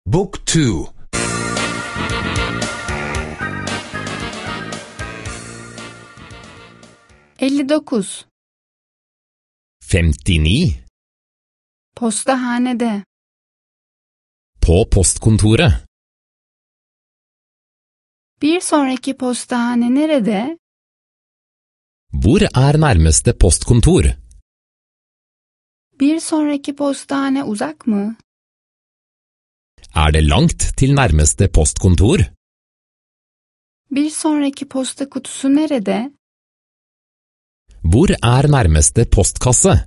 Book 2. 59. 59. Postahanede. På postkontoret. Bir sonraki postahane nerede? Hvor nærmeste postkontor? Bir sonraki postahane uzak mı? Det langt til nærmeste postkontor? Bir sonraki posta kutusu nerede? Hvor nærmeste postkasse?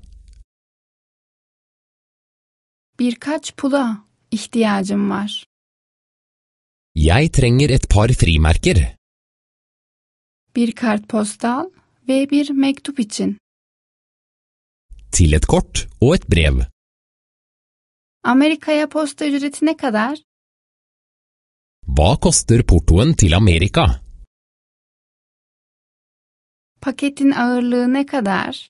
Birkaç pula ihtiyacım var. Jeg trenger et par frimerker. Bir kartpostal ve bir mektup için. Til et kort og et brev. Amerika'ya posta ücreti ne kadar? Hva koster portoen til Amerika? Paketin ağırlığı ne kadar?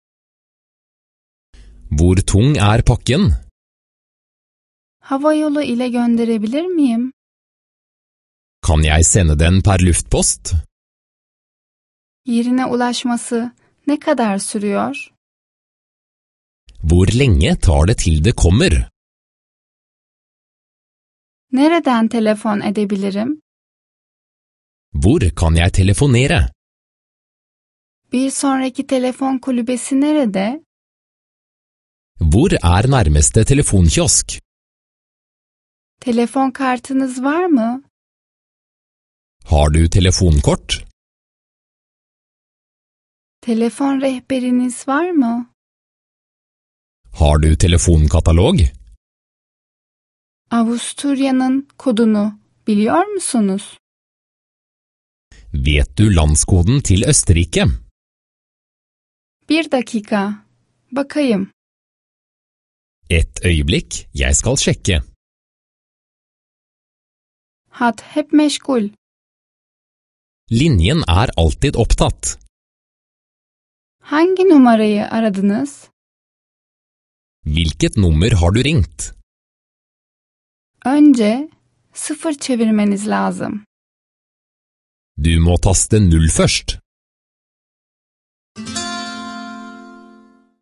Hvor tung pakken? Havayolu ile gönderebilir miyim? Kan jeg sende den per luftpost? Yerine ulaşması ne kadar sürüyor? Hvor lenge tar det til det kommer? Nereden telefon edebilirim? Hvor kan jeg telefonere? Bir sonraki telefon kulübesi nerede? Hvor nærmeste telefonkiosk? Telefon kartınız var mı? Har du telefonkort? Telefon rehberiniz var mı? Har du telefonkatalog? Avusturya'nın kodunu biliyor musunuz? Vet du landskoden til Østerrike? Bir dakika. Bakayım. Et øyeblikk, jeg skal sjekke. Hat hep meşgul. Linjen alltid opptatt. Hangi numarayı aradınız? Hvilket nummer har du ringt? Önce 0 çevirmeniz lazım. Du må taste 0 først.